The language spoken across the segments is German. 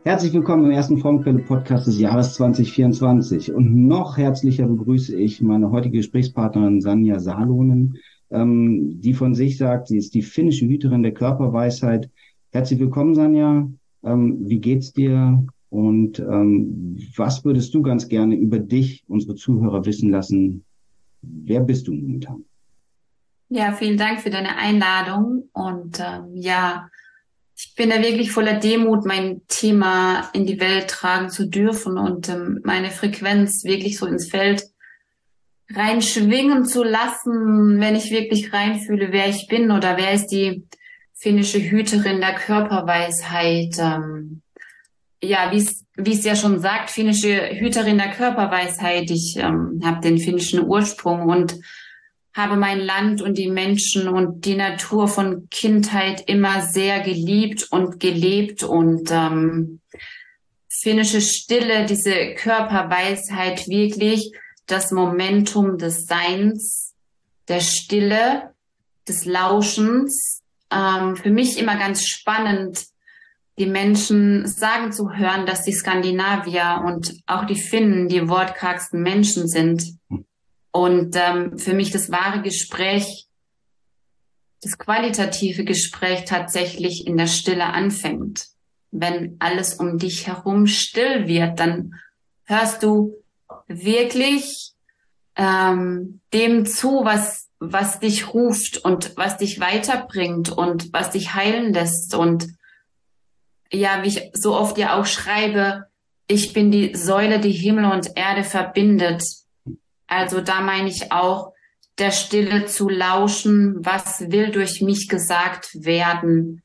Herzlich willkommen im ersten Formquelle-Podcast des Jahres 2024. Und noch herzlicher begrüße ich meine heutige Gesprächspartnerin Sanja Salonen, die von sich sagt, sie ist die finnische Hüterin der Körperweisheit. Herzlich willkommen, Sanja. Wie geht's dir? Und was würdest du ganz gerne über dich, unsere Zuhörer, wissen lassen? Wer bist du momentan? Ja, vielen Dank für deine Einladung. Und ich bin da wirklich voller Demut, mein Thema in die Welt tragen zu dürfen und meine Frequenz wirklich so ins Feld reinschwingen zu lassen, wenn ich wirklich reinfühle, wer ich bin oder wer ist die finnische Hüterin der Körperweisheit. Wie es ja schon sagt, finnische Hüterin der Körperweisheit. Ich habe den finnischen Ursprung und habe mein Land und die Menschen und die Natur von Kindheit immer sehr geliebt und gelebt und finnische Stille, diese Körperweisheit, wirklich das Momentum des Seins, der Stille, des Lauschens. Für mich immer ganz spannend, die Menschen sagen zu hören, dass die Skandinavier und auch die Finnen die wortkargsten Menschen sind. Und für mich das wahre Gespräch, das qualitative Gespräch tatsächlich in der Stille anfängt. Wenn alles um dich herum still wird, dann hörst du wirklich dem zu, was dich ruft und was dich weiterbringt und was dich heilen lässt. Und ja, wie ich so oft ja auch schreibe, ich bin die Säule, die Himmel und Erde verbindet. Also da meine ich auch, der Stille zu lauschen, was will durch mich gesagt werden,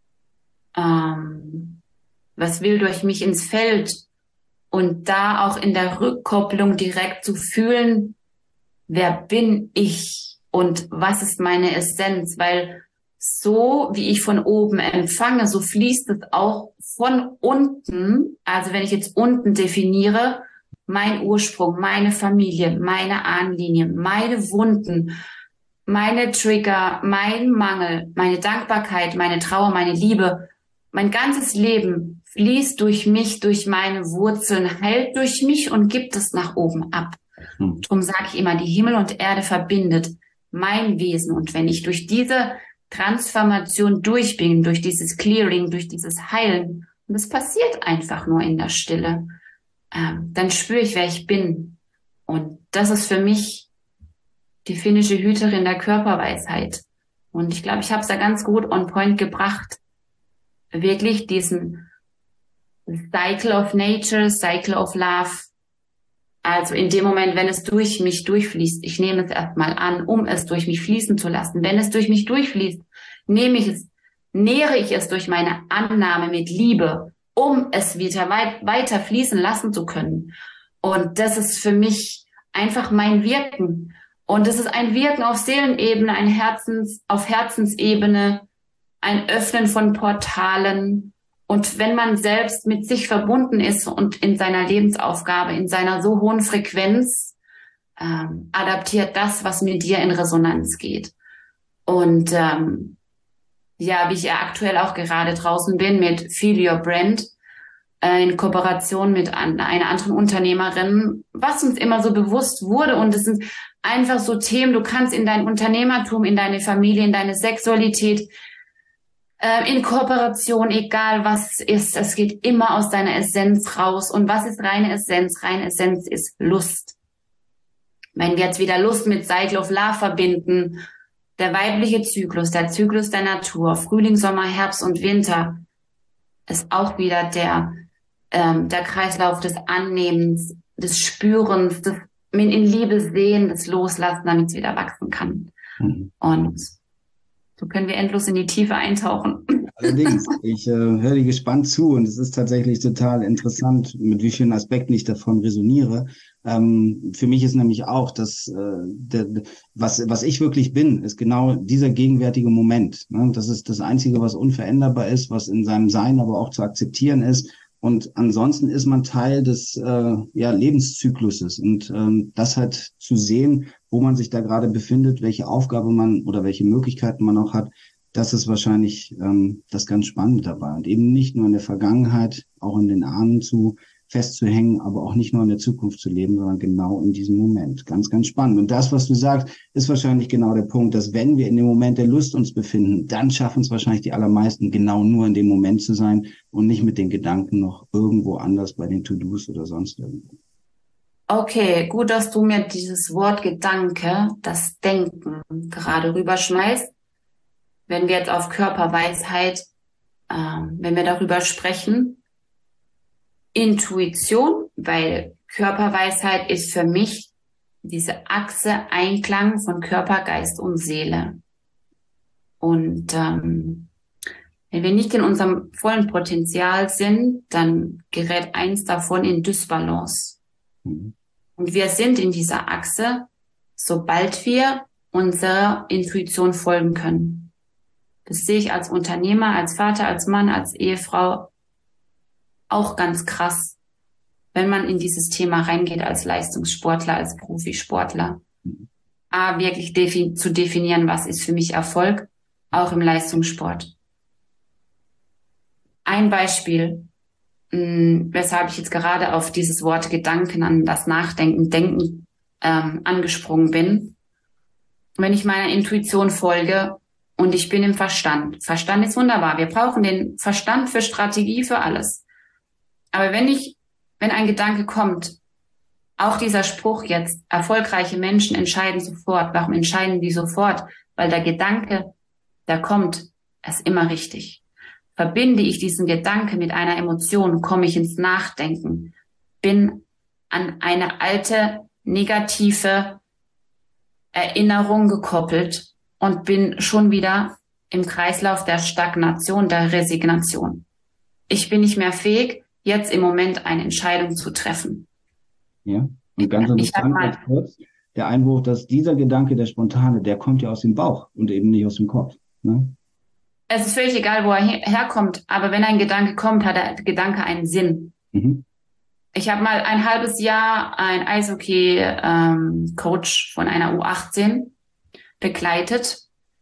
was will durch mich ins Feld und da auch in der Rückkopplung direkt zu fühlen, wer bin ich und was ist meine Essenz, weil so wie ich von oben empfange, so fließt es auch von unten, also wenn ich jetzt unten definiere, mein Ursprung, meine Familie, meine Ahnenlinie, meine Wunden, meine Trigger, mein Mangel, meine Dankbarkeit, meine Trauer, meine Liebe, mein ganzes Leben fließt durch mich, durch meine Wurzeln, heilt durch mich und gibt es nach oben ab. Darum sage ich immer, die Himmel und Erde verbindet mein Wesen. Und wenn ich durch diese Transformation durch bin, durch dieses Clearing, durch dieses Heilen, und es passiert einfach nur in der Stille, dann spüre ich, wer ich bin. Und das ist für mich die finnische Hüterin der Körperweisheit. Und ich glaube, ich habe es da ganz gut on point gebracht. Wirklich diesen Cycle of Nature, Cycle of Love. Also in dem Moment, wenn es durch mich durchfließt, ich nehme es erstmal an, um es durch mich fließen zu lassen. Wenn es durch mich durchfließt, nähere ich es durch meine Annahme mit Liebe, um es wieder weiter fließen lassen zu können. Und das ist für mich einfach mein Wirken. Und es ist ein Wirken auf Seelenebene, auf Herzensebene, ein Öffnen von Portalen. Und wenn man selbst mit sich verbunden ist und in seiner Lebensaufgabe, in seiner so hohen Frequenz, adaptiert das, was mit dir in Resonanz geht. Und wie ich ja aktuell auch gerade draußen bin mit Feel Your Brand, in Kooperation mit einer anderen Unternehmerin, was uns immer so bewusst wurde. Und es sind einfach so Themen, du kannst in dein Unternehmertum, in deine Familie, in deine Sexualität, in Kooperation, egal was es ist, es geht immer aus deiner Essenz raus. Und was ist reine Essenz? Reine Essenz ist Lust. Wenn wir jetzt wieder Lust mit Cycle of Love verbinden, der weibliche Zyklus, der Zyklus der Natur, Frühling, Sommer, Herbst und Winter, ist auch wieder der Kreislauf des Annehmens, des Spürens, des in Liebe sehen, des Loslassen, damit es wieder wachsen kann. Und so können wir endlos in die Tiefe eintauchen. Allerdings, ich höre dir gespannt zu und es ist tatsächlich total interessant, mit wie vielen Aspekten ich davon resoniere. Für mich ist nämlich auch, dass was ich wirklich bin, ist genau dieser gegenwärtige Moment. Ne? Das ist das Einzige, was unveränderbar ist, was in seinem Sein aber auch zu akzeptieren ist. Und ansonsten ist man Teil des Lebenszykluses und das halt zu sehen, wo man sich da gerade befindet, welche Aufgabe man oder welche Möglichkeiten man auch hat, Das ist wahrscheinlich das ganz Spannende dabei. Und eben nicht nur in der Vergangenheit, auch in den Ahnen festzuhängen, aber auch nicht nur in der Zukunft zu leben, sondern genau in diesem Moment. Ganz, ganz spannend. Und das, was du sagst, ist wahrscheinlich genau der Punkt, dass wenn wir in dem Moment der Lust uns befinden, dann schaffen es wahrscheinlich die allermeisten, genau nur in dem Moment zu sein und nicht mit den Gedanken noch irgendwo anders bei den To-Dos oder sonst irgendwo. Okay, gut, dass du mir dieses Wort Gedanke, das Denken gerade rüberschmeißt. Wenn wir jetzt auf Körperweisheit, wenn wir darüber sprechen, Intuition, weil Körperweisheit ist für mich diese Achse Einklang von Körper, Geist und Seele. Und wenn wir nicht in unserem vollen Potenzial sind, dann gerät eins davon in Dysbalance. Mhm. Und wir sind in dieser Achse, sobald wir unserer Intuition folgen können. Das sehe ich als Unternehmer, als Vater, als Mann, als Ehefrau auch ganz krass, wenn man in dieses Thema reingeht als Leistungssportler, als Profisportler. Wirklich zu definieren, was ist für mich Erfolg, auch im Leistungssport. Ein Beispiel, weshalb ich jetzt gerade auf dieses Wort Gedanken, an das Nachdenken, Denken angesprungen bin. Wenn ich meiner Intuition folge und ich bin im Verstand. Verstand ist wunderbar. Wir brauchen den Verstand für Strategie, für alles. Aber wenn ein Gedanke kommt, auch dieser Spruch jetzt, erfolgreiche Menschen entscheiden sofort. Warum entscheiden die sofort? Weil der Gedanke, der kommt, ist immer richtig. Verbinde ich diesen Gedanke mit einer Emotion, komme ich ins Nachdenken, bin an eine alte, negative Erinnerung gekoppelt und bin schon wieder im Kreislauf der Stagnation, der Resignation. Ich bin nicht mehr fähig, jetzt im Moment eine Entscheidung zu treffen. Ja, und ganz interessant, ganz kurz, der Einwurf, dass dieser Gedanke, der spontane, der kommt ja aus dem Bauch und eben nicht aus dem Kopf. Ne? Es ist völlig egal, wo er herkommt, aber wenn ein Gedanke kommt, hat der Gedanke einen Sinn. Mhm. Ich habe mal ein halbes Jahr ein Eishockey-Coach von einer U18 begleitet.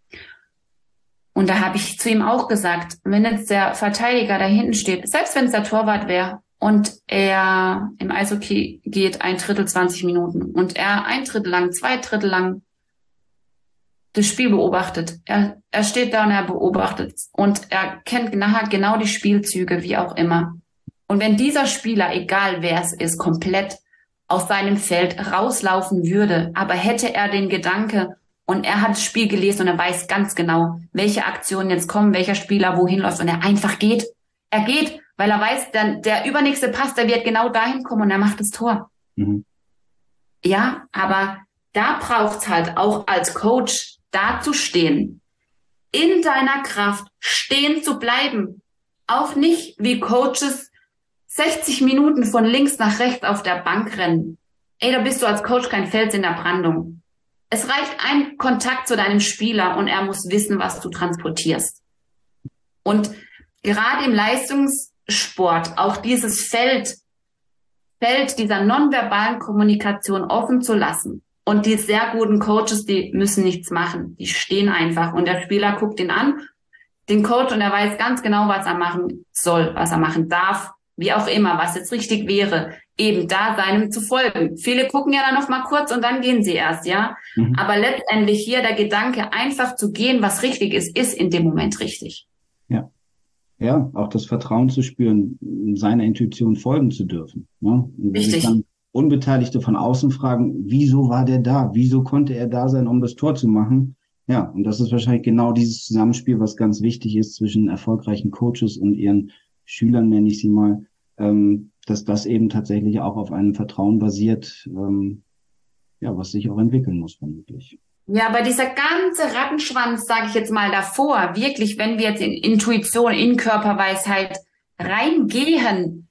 Und da habe ich zu ihm auch gesagt, wenn jetzt der Verteidiger da hinten steht, selbst wenn es der Torwart wäre und er im Eishockey geht 1/3, 20 Minuten und er 1/3 lang, 2/3 lang das Spiel beobachtet. Er steht da und er beobachtet und er kennt nachher genau die Spielzüge, wie auch immer. Und wenn dieser Spieler, egal wer es ist, komplett aus seinem Feld rauslaufen würde, aber hätte er den Gedanke und er hat das Spiel gelesen und er weiß ganz genau, welche Aktionen jetzt kommen, welcher Spieler wohin läuft und er einfach geht. Er geht, weil er weiß, dann der übernächste Pass, der wird genau dahin kommen und er macht das Tor. Mhm. Ja, aber da braucht's halt auch als Coach dazustehen, in deiner Kraft stehen zu bleiben. Auch nicht wie Coaches 60 Minuten von links nach rechts auf der Bank rennen. Ey, da bist du als Coach kein Fels in der Brandung. Es reicht ein Kontakt zu deinem Spieler und er muss wissen, was du transportierst. Und gerade im Leistungssport auch dieses Feld dieser nonverbalen Kommunikation offen zu lassen. Und die sehr guten Coaches, die müssen nichts machen. Die stehen einfach und der Spieler guckt ihn an, den Coach, und er weiß ganz genau, was er machen soll, was er machen darf, wie auch immer, was jetzt richtig wäre, eben da seinem zu folgen. Viele gucken ja dann noch mal kurz und dann gehen sie erst, ja. Mhm. Aber letztendlich hier der Gedanke, einfach zu gehen, was richtig ist, ist in dem Moment richtig. Ja. Ja, auch das Vertrauen zu spüren, seiner Intuition folgen zu dürfen. Ne? Und wenn sich dann Unbeteiligte von außen fragen, wieso war der da? Wieso konnte er da sein, um das Tor zu machen? Ja, und das ist wahrscheinlich genau dieses Zusammenspiel, was ganz wichtig ist zwischen erfolgreichen Coaches und ihren Schülern, nenne ich sie mal, dass das eben tatsächlich auch auf einem Vertrauen basiert, ja, was sich auch entwickeln muss, vermutlich. Ja, aber dieser ganze Rattenschwanz, sage ich jetzt mal davor, wirklich, wenn wir jetzt in Intuition, in Körperweisheit reingehen,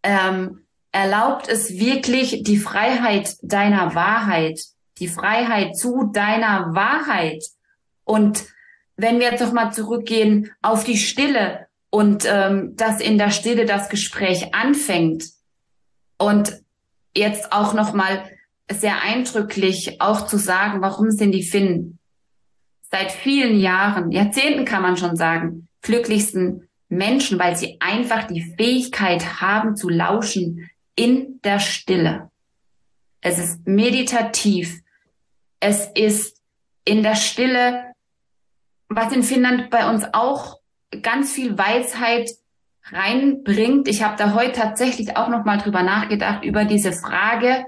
erlaubt es wirklich die Freiheit deiner Wahrheit, die Freiheit zu deiner Wahrheit. Und wenn wir jetzt noch mal zurückgehen auf die Stille und dass in der Stille das Gespräch anfängt und jetzt auch noch mal sehr eindrücklich auch zu sagen, warum sind die Finnen seit vielen Jahren, Jahrzehnten kann man schon sagen, glücklichsten Menschen, weil sie einfach die Fähigkeit haben zu lauschen in der Stille. Es ist meditativ. Es ist in der Stille, was in Finnland bei uns auch ganz viel Weisheit reinbringt. Ich habe da heute tatsächlich auch noch mal drüber nachgedacht, über diese Frage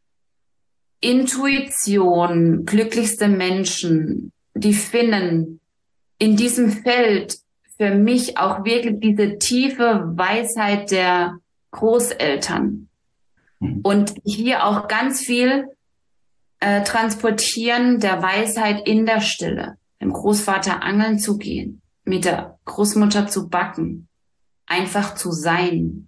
Intuition, glücklichste Menschen, die Finnen, in diesem Feld für mich auch wirklich diese tiefe Weisheit der Großeltern. Und hier auch ganz viel transportieren der Weisheit in der Stille. Dem Großvater angeln zu gehen, mit der Großmutter zu backen, einfach zu sein.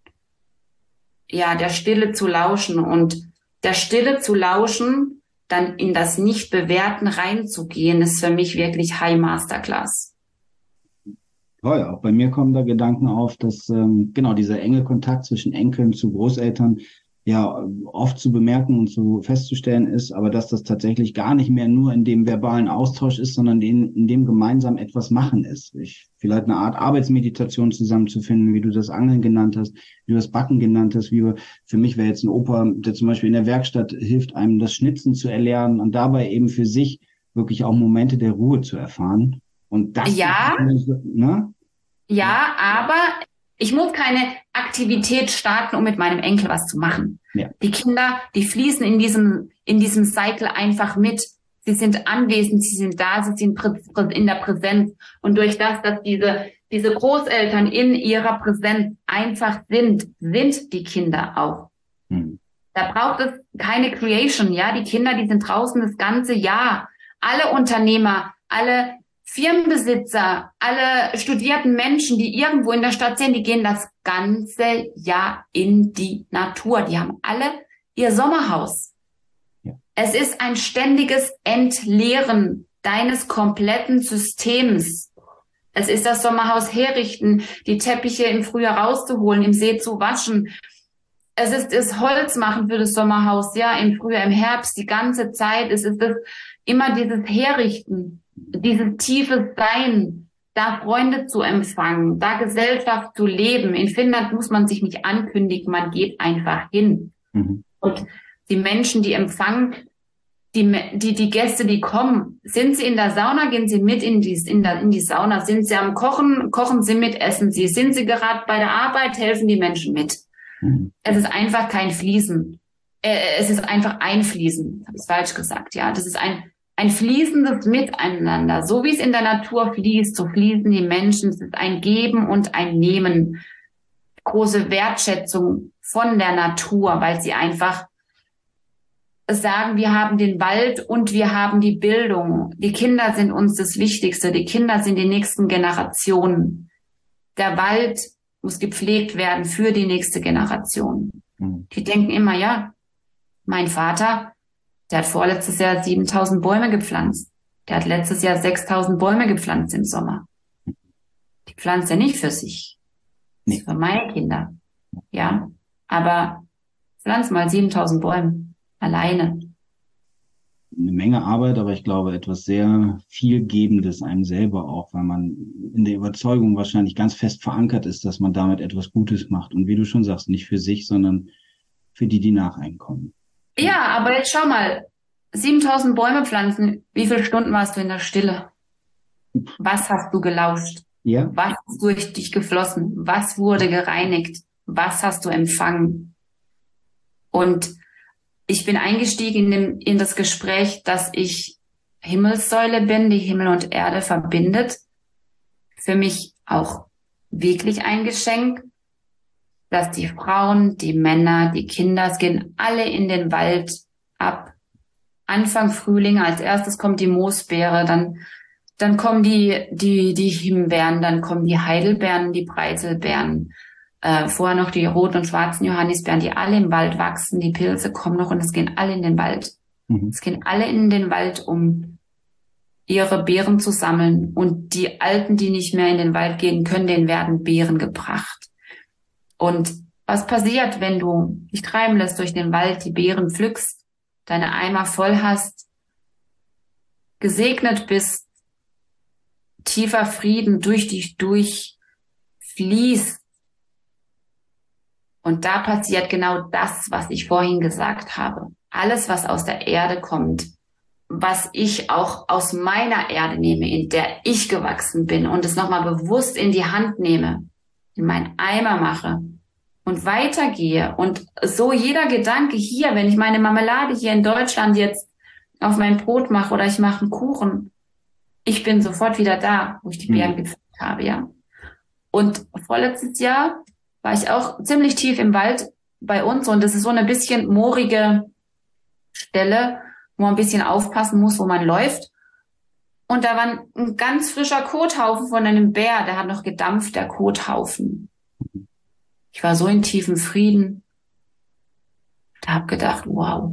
Ja, der Stille zu lauschen und der Stille zu lauschen, dann in das Nicht-Bewerten reinzugehen, ist für mich wirklich High Masterclass. Toll, auch bei mir kommen da Gedanken auf, dass genau dieser enge Kontakt zwischen Enkeln zu Großeltern ja oft zu bemerken und zu festzustellen ist, aber dass das tatsächlich gar nicht mehr nur in dem verbalen Austausch ist, sondern in dem gemeinsam etwas machen ist. Vielleicht eine Art Arbeitsmeditation zusammenzufinden, wie du das Angeln genannt hast, wie du das Backen genannt hast, für mich wäre jetzt ein Opa, der zum Beispiel in der Werkstatt hilft, einem das Schnitzen zu erlernen und dabei eben für sich wirklich auch Momente der Ruhe zu erfahren. Und das, Ja, ne? ja, aber ich muss keine Aktivität starten, um mit meinem Enkel was zu machen. Ja. Die Kinder, die fließen in diesem Cycle einfach mit. Sie sind anwesend, sie sind da, sie sind in der Präsenz. Und durch das, dass diese Großeltern in ihrer Präsenz einfach sind die Kinder auch. Da braucht es keine Creation, ja. Die Kinder, die sind draußen das ganze Jahr. Alle Unternehmer, alle Firmenbesitzer, alle studierten Menschen, die irgendwo in der Stadt sind, die gehen das ganze Jahr in die Natur. Die haben alle ihr Sommerhaus. Ja. Es ist ein ständiges Entleeren deines kompletten Systems. Es ist das Sommerhaus herrichten, die Teppiche im Frühjahr rauszuholen, im See zu waschen. Es ist das Holz machen für das Sommerhaus, ja, im Frühjahr, im Herbst, die ganze Zeit. Es ist immer dieses Herrichten. Dieses tiefe Sein, da Freunde zu empfangen, da Gesellschaft zu leben. In Finnland muss man sich nicht ankündigen, man geht einfach hin. Und die Menschen, die empfangen, die Gäste, die kommen, sind sie in der Sauna, gehen sie mit in die Sauna, sind sie am Kochen, kochen sie mit, essen sie, sind sie gerade bei der Arbeit, helfen die Menschen mit. Es ist einfach kein Fließen. Es ist einfach ein Fließen. Habe ich falsch gesagt, ja. Das ist ein fließendes Miteinander. So wie es in der Natur fließt, so fließen die Menschen. Es ist ein Geben und ein Nehmen. Große Wertschätzung von der Natur, weil sie einfach sagen, wir haben den Wald und wir haben die Bildung. Die Kinder sind uns das Wichtigste. Die Kinder sind die nächsten Generationen. Der Wald muss gepflegt werden für die nächste Generation. Die denken immer, ja, mein Vater, der hat vorletztes Jahr 7.000 Bäume gepflanzt. Der hat letztes Jahr 6.000 Bäume gepflanzt im Sommer. Die pflanzt er nicht für sich. Nee. Für meine Kinder. Ja. Aber pflanz mal 7.000 Bäume. Alleine. Eine Menge Arbeit, aber ich glaube etwas sehr vielgebendes einem selber auch, weil man in der Überzeugung wahrscheinlich ganz fest verankert ist, dass man damit etwas Gutes macht. Und wie du schon sagst, nicht für sich, sondern für die, die nach einem kommen. Ja, aber jetzt schau mal, 7.000 Bäume pflanzen, wie viele Stunden warst du in der Stille? Was hast du gelauscht? Ja. Was ist durch dich geflossen? Was wurde gereinigt? Was hast du empfangen? Und ich bin eingestiegen in das Gespräch, dass ich Himmelssäule bin, die Himmel und Erde verbindet. Für mich auch wirklich ein Geschenk, dass die Frauen, die Männer, die Kinder, es gehen alle in den Wald ab. Anfang Frühling, als erstes kommt die Moosbeere, dann kommen die Himbeeren, dann kommen die Heidelbeeren, die Preiselbeeren, vorher noch die roten und schwarzen Johannisbeeren, die alle im Wald wachsen, die Pilze kommen noch und es gehen alle in den Wald. Es gehen alle in den Wald, um ihre Beeren zu sammeln. Und die Alten, die nicht mehr in den Wald gehen können, denen werden Beeren gebracht. Und was passiert, wenn du dich treiben lässt durch den Wald, die Beeren pflückst, deine Eimer voll hast, gesegnet bist, tiefer Frieden durch dich durchfließt. Und da passiert genau das, was ich vorhin gesagt habe. Alles, was aus der Erde kommt, was ich auch aus meiner Erde nehme, in der ich gewachsen bin und es nochmal bewusst in die Hand nehme, in meinen Eimer mache und weitergehe. Und so jeder Gedanke hier, wenn ich meine Marmelade hier in Deutschland jetzt auf mein Brot mache oder ich mache einen Kuchen, ich bin sofort wieder da, wo ich die Beeren gepflückt habe, ja. Und vorletztes Jahr war ich auch ziemlich tief im Wald bei uns und das ist so eine bisschen moorige Stelle, wo man ein bisschen aufpassen muss, wo man läuft. Und da war ein ganz frischer Kothaufen von einem Bär, der hat noch gedampft, der Kothaufen. Ich war so in tiefem Frieden. Da habe gedacht, wow,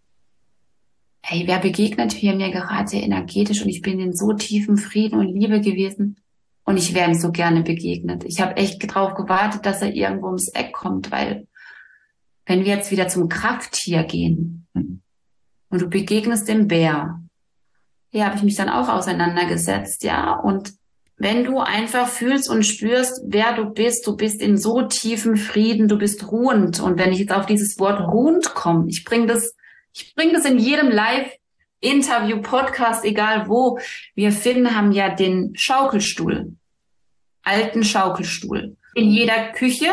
hey, wer begegnet hier mir gerade energetisch und ich bin in so tiefem Frieden und Liebe gewesen und ich wäre ihm so gerne begegnet. Ich habe echt drauf gewartet, dass er irgendwo ums Eck kommt, weil wenn wir jetzt wieder zum Krafttier gehen und du begegnest dem Bär, hier habe ich mich dann auch auseinandergesetzt, ja, und wenn du einfach fühlst und spürst, wer du bist in so tiefem Frieden, du bist ruhend. Und wenn ich jetzt auf dieses Wort ruhend komme, ich bring das in jedem Live-Interview, Podcast, egal wo. Wir Finnen haben ja den Schaukelstuhl, alten Schaukelstuhl. In jeder Küche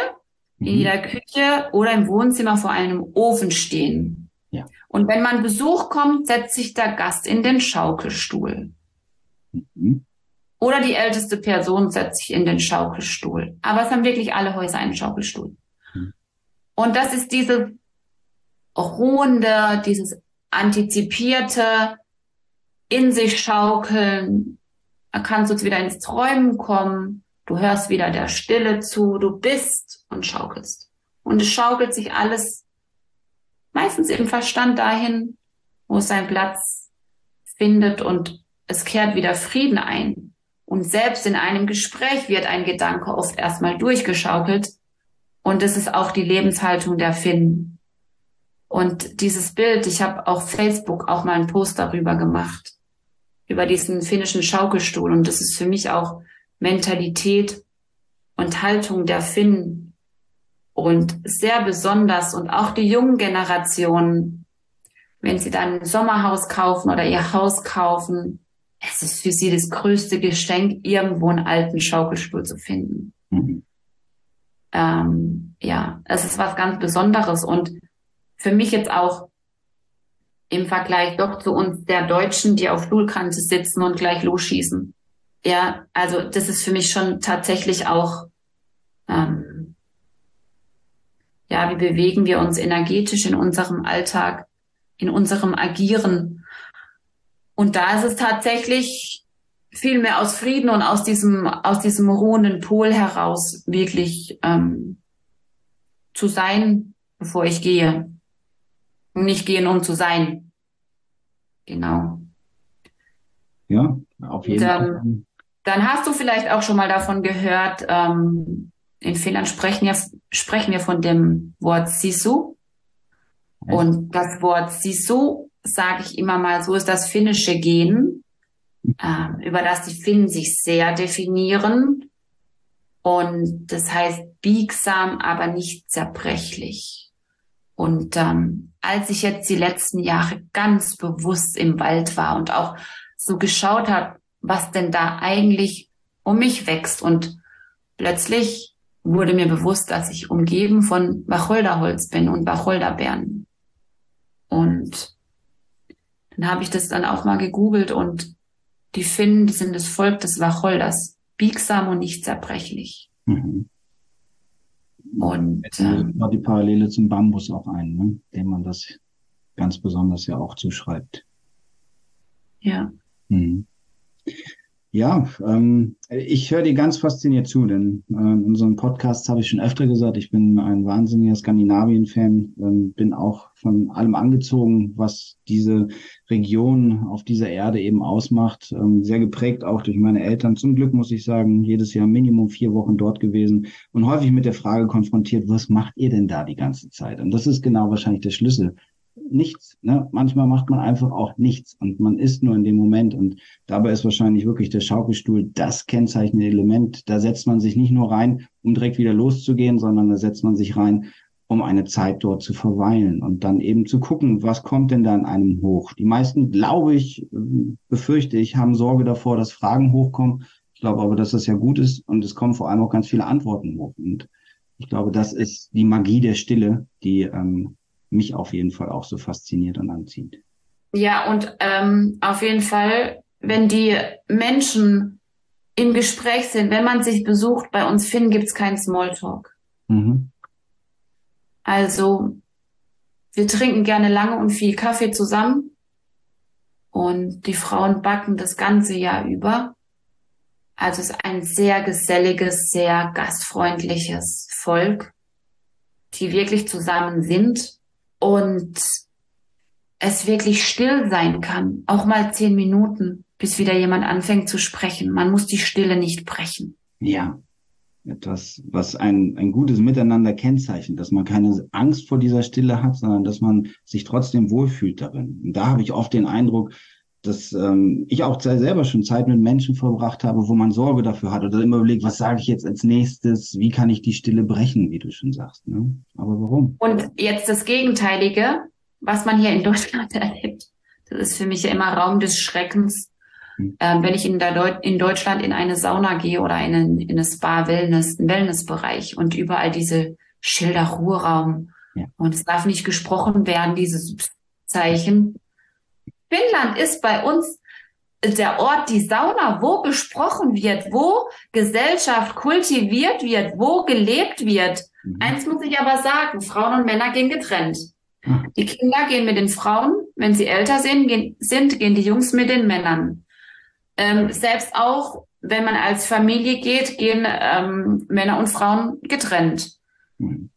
oder im Wohnzimmer vor einem Ofen stehen. Ja. Und wenn man Besuch kommt, setzt sich der Gast in den Schaukelstuhl. Mhm. Oder die älteste Person setzt sich in den Schaukelstuhl. Aber es haben wirklich alle Häuser einen Schaukelstuhl. Mhm. Und das ist dieses ruhende, dieses antizipierte, in sich schaukeln. Da kannst du jetzt wieder ins Träumen kommen. Du hörst wieder der Stille zu. Du bist und schaukelst. Und es schaukelt sich alles meistens im Verstand dahin, wo es seinen Platz findet und es kehrt wieder Frieden ein. Und selbst in einem Gespräch wird ein Gedanke oft erstmal durchgeschaukelt. Und das ist auch die Lebenshaltung der Finnen. Und dieses Bild, ich habe auf Facebook auch mal einen Post darüber gemacht, über diesen finnischen Schaukelstuhl. Und das ist für mich auch Mentalität und Haltung der Finnen. Und sehr besonders, und auch die jungen Generationen, wenn sie dann ein Sommerhaus kaufen oder ihr Haus kaufen, es ist für sie das größte Geschenk, irgendwo einen alten Schaukelstuhl zu finden. Mhm. Ja, es ist was ganz Besonderes und für mich jetzt auch im Vergleich doch zu uns der Deutschen, die auf Stuhlkante sitzen und gleich losschießen. Ja, also das ist für mich schon tatsächlich auch, ja, wie bewegen wir uns energetisch in unserem Alltag, in unserem Agieren. Und da ist es tatsächlich viel mehr aus Frieden und aus diesem ruhenden Pol heraus wirklich zu sein, bevor ich gehe. Nicht gehen, um zu sein. Genau. Ja, auf jeden Fall. Dann hast du vielleicht auch schon mal davon gehört, in Finnland sprechen wir von dem Wort Sisu. Und das Wort Sisu, sage ich immer mal, so ist das finnische Gen, über das die Finnen sich sehr definieren. Und das heißt biegsam, aber nicht zerbrechlich. Und als ich jetzt die letzten Jahre ganz bewusst im Wald war und auch so geschaut habe, was denn da eigentlich um mich wächst. Und plötzlich wurde mir bewusst, dass ich umgeben von Wacholderholz bin und Wacholderbeeren. Und dann habe ich das dann auch mal gegoogelt und die Finnen, die sind das Volk des Wacholders, biegsam und nicht zerbrechlich. Mhm. Und die Parallele zum Bambus auch ein, ne? Dem man das ganz besonders ja auch zuschreibt. Ja. Mhm. Ja, ich höre dir ganz fasziniert zu, denn in unserem Podcast habe ich schon öfter gesagt, ich bin ein wahnsinniger Skandinavien-Fan, bin auch von allem angezogen, was diese Region auf dieser Erde eben ausmacht, sehr geprägt auch durch meine Eltern. Zum Glück muss ich sagen, jedes Jahr Minimum 4 Wochen dort gewesen und häufig mit der Frage konfrontiert, was macht ihr denn da die ganze Zeit? Und das ist genau wahrscheinlich der Schlüssel. nichts. Ne? Manchmal macht man einfach auch nichts und man ist nur in dem Moment. Und dabei ist wahrscheinlich wirklich der Schaukelstuhl das kennzeichnende Element. Da setzt man sich nicht nur rein, um direkt wieder loszugehen, sondern da setzt man sich rein, um eine Zeit dort zu verweilen und dann eben zu gucken, was kommt denn da in einem hoch. Die meisten, glaube ich, befürchte ich, haben Sorge davor, dass Fragen hochkommen. Ich glaube aber, dass das ja gut ist und es kommen vor allem auch ganz viele Antworten hoch. Und ich glaube, das ist die Magie der Stille, die mich auf jeden Fall auch so fasziniert und anzieht. Ja, und auf jeden Fall, wenn die Menschen im Gespräch sind, wenn man sich besucht, bei uns Finn gibt's keinen Smalltalk. Mhm. Also wir trinken gerne lange und viel Kaffee zusammen und die Frauen backen das ganze Jahr über. Also es ist ein sehr geselliges, sehr gastfreundliches Volk, die wirklich zusammen sind und es wirklich still sein kann, auch mal 10 Minuten, bis wieder jemand anfängt zu sprechen. Man muss die Stille nicht brechen. Ja, etwas, was ein gutes Miteinander kennzeichnet, dass man keine Angst vor dieser Stille hat, sondern dass man sich trotzdem wohlfühlt darin. Und da habe ich oft den Eindruck, dass ich auch selber schon Zeit mit Menschen verbracht habe, wo man Sorge dafür hat oder immer überlegt, was sage ich jetzt als nächstes, wie kann ich die Stille brechen, wie du schon sagst. Ne? Aber warum? Und jetzt das Gegenteilige, was man hier in Deutschland erlebt, das ist für mich ja immer Raum des Schreckens. Hm. Wenn ich in Deutschland in eine Sauna gehe oder in eine Spa, Wellness, einen Wellnessbereich und überall diese Schilder Ruheraum Ja. und es darf nicht gesprochen werden, dieses Zeichen. Finnland ist bei uns der Ort, die Sauna, wo gesprochen wird, wo Gesellschaft kultiviert wird, wo gelebt wird. Mhm. Eins muss ich aber sagen, Frauen und Männer gehen getrennt. Ah. Die Kinder gehen mit den Frauen, wenn sie älter sind, gehen die Jungs mit den Männern. Selbst auch, wenn man als Familie geht, gehen Männer und Frauen getrennt. Mhm.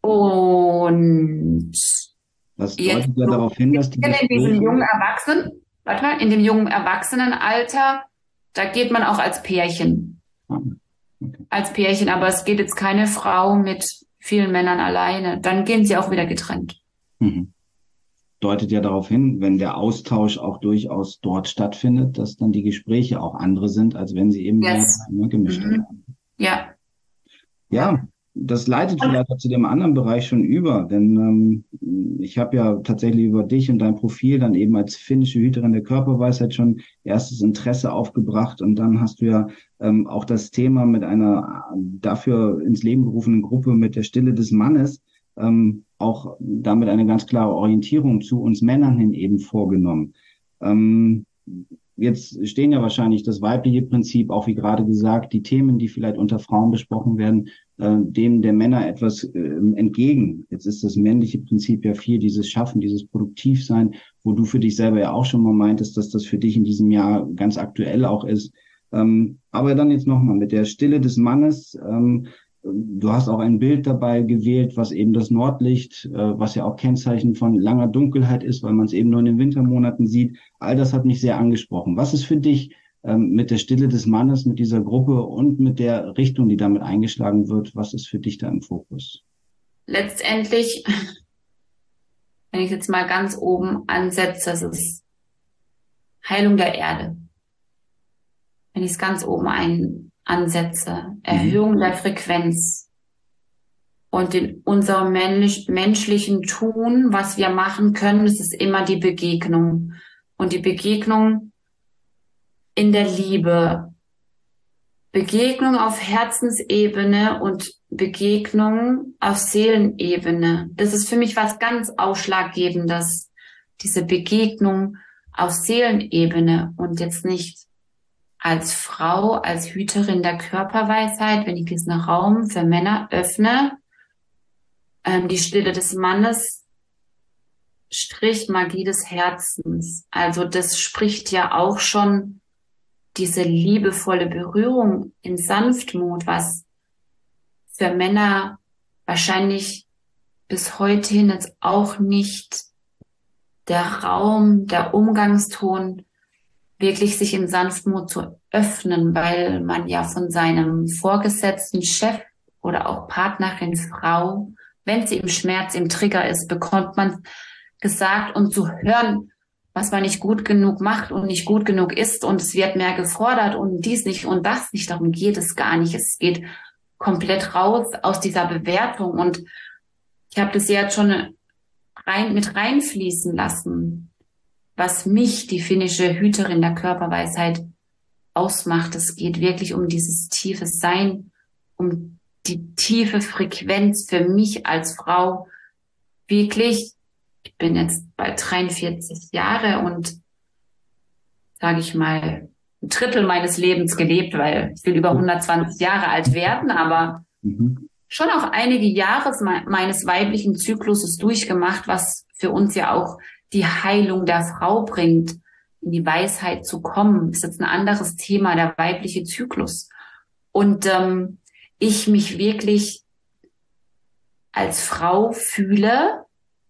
Und Das jetzt deutet ja darauf hin, dass die in diesem Gespräche, jungen in dem jungen Erwachsenenalter, da geht man auch als Pärchen. okay. Als Pärchen, aber es geht jetzt keine Frau mit vielen Männern alleine. Dann gehen sie auch wieder getrennt. Mhm. Deutet ja darauf hin, wenn der Austausch auch durchaus dort stattfindet, dass dann die Gespräche auch andere sind, als wenn sie eben Yes. gemischt werden. Ja. Ja, das leitet vielleicht auch zu dem anderen Bereich schon über, denn ich habe ja tatsächlich über dich und dein Profil dann eben als finnische Hüterin der Körperweisheit schon erstes Interesse aufgebracht und dann hast du ja auch das Thema mit einer dafür ins Leben gerufenen Gruppe mit der Stille des Mannes auch damit eine ganz klare Orientierung zu uns Männern hin eben vorgenommen. Jetzt stehen ja wahrscheinlich das weibliche Prinzip, auch wie gerade gesagt, die Themen, die vielleicht unter Frauen besprochen werden, dem der Männer etwas entgegen. Jetzt ist das männliche Prinzip ja viel dieses Schaffen, dieses Produktivsein, wo du für dich selber ja auch schon mal meintest, dass das für dich in diesem Jahr ganz aktuell auch ist. Aber dann jetzt nochmal mit der Stille des Mannes. Du hast auch ein Bild dabei gewählt, was eben das Nordlicht, was ja auch Kennzeichen von langer Dunkelheit ist, weil man es eben nur in den Wintermonaten sieht. All das hat mich sehr angesprochen. Was ist für dich mit der Stille des Mannes, mit dieser Gruppe und mit der Richtung, die damit eingeschlagen wird, was ist für dich da im Fokus? Letztendlich, wenn ich jetzt mal ganz oben ansetze, das ist Heilung der Erde. Wenn ich es ganz oben ansetze, Erhöhung der Frequenz und in unserem menschlichen Tun, was wir machen können, das ist immer die Begegnung. Und die Begegnung in der Liebe. Begegnung auf Herzensebene und Begegnung auf Seelenebene. Das ist für mich was ganz Ausschlaggebendes. Diese Begegnung auf Seelenebene und jetzt nicht als Frau, als Hüterin der Körperweisheit, wenn ich diesen Raum für Männer öffne, die Stille des Mannes, Strich Magie des Herzens. Also das spricht ja auch schon diese liebevolle Berührung in Sanftmut, was für Männer wahrscheinlich bis heute hin jetzt auch nicht der Raum, der Umgangston, wirklich sich in Sanftmut zu öffnen, weil man ja von seinem vorgesetzten Chef oder auch Partnerin, Frau, wenn sie im Schmerz, im Trigger ist, bekommt man gesagt und zu hören, was man nicht gut genug macht und nicht gut genug ist und es wird mehr gefordert und dies nicht und das nicht. Darum geht es gar nicht. Es geht komplett raus aus dieser Bewertung und ich habe das jetzt schon mit reinfließen lassen, was mich, die finnische Hüterin der Körperweisheit, ausmacht. Es geht wirklich um dieses tiefe Sein, um die tiefe Frequenz für mich als Frau. Wirklich, ich bin jetzt bald 43 Jahre und, sage ich mal, ein Drittel meines Lebens gelebt, weil ich will über 120 Jahre alt werden, aber schon auch einige Jahre meines weiblichen Zykluses durchgemacht, was für uns ja auch die Heilung der Frau bringt, in die Weisheit zu kommen. Das ist jetzt ein anderes Thema, der weibliche Zyklus. Und ich mich wirklich als Frau fühle,